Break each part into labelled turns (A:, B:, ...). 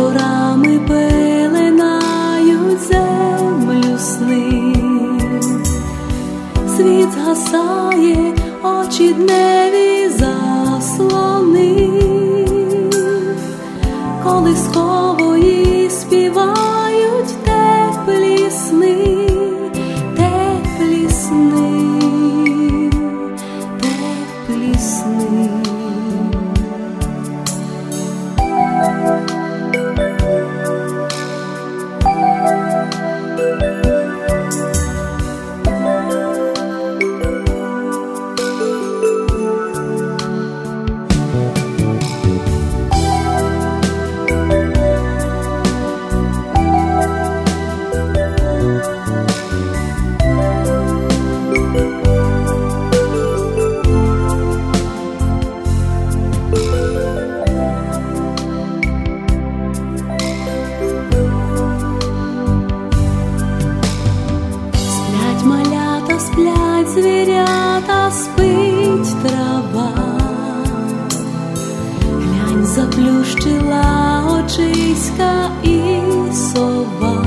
A: вечорами пеленають землю сни. Світ згасає, очі дневі заслонив, колискової співають теплі сни, теплі сни, теплі сни. Сплять звірята, спить трава, глянь, заплющила очиська і сова.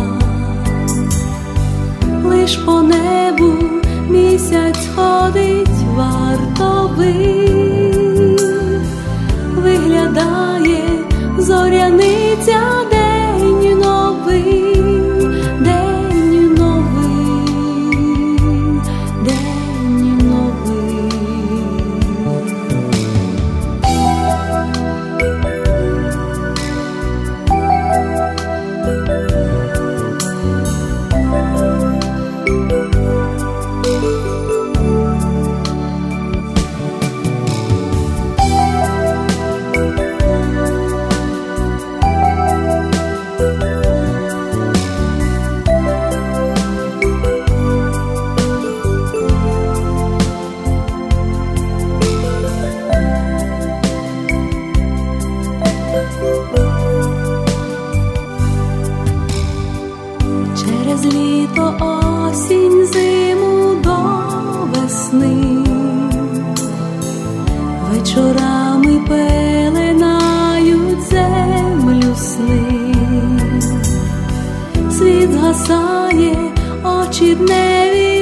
A: Лиш по небу місяць ходить вартовий, виглядає зоряниця, день новий. Через літо, осінь, зиму до весни, вечорами пеленають землю сни. Світ згасає, очі дневі